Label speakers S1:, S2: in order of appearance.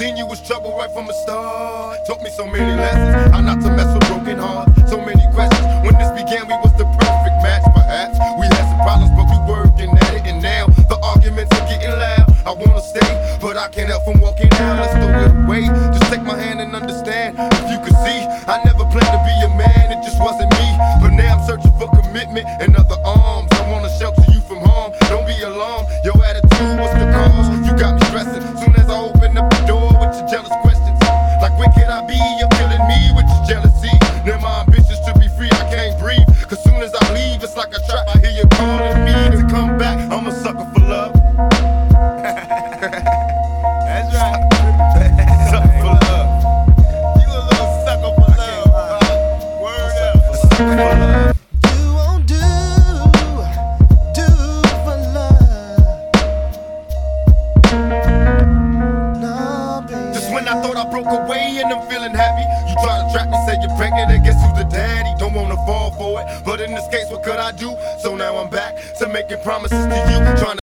S1: Seen you was trouble right from the start. Taught me so many lessons, how not to mess with broken hearts. So many questions. When this began, we was the perfect match. Perhaps we had some problems, but we working at it. And now the arguments are getting loud. I wanna stay, but I can't help from walking out. Let's throw it away. Just take my hand and understand. If you could see, I never planned to be a man. It just wasn't me. But now I'm searching for commitment and other arms. I wanna shelter you from harm. Don't be alarmed. Your attitude was the cause. You got me stressing. Soon as I open up the door with your jealous questions, like when can I be? You're killing me with your jealousy. Now my ambitions to be free, I can't breathe. Cause soon as I leave, it's like a trap. I hear you calling me to come back. I'm a sucker for love.
S2: That's right.
S1: Sucker for love.
S2: You a little sucker for love. Word up.
S1: Sucker for love.
S2: You won't do for love. No, baby.
S1: Just when I thought I broke away and I'm feeling happy, you try to trap me, say you're pregnant, and guess who's the daddy? Don't wanna fall for it, but in this case, what could I do? So now I'm back to making promises to you, trying to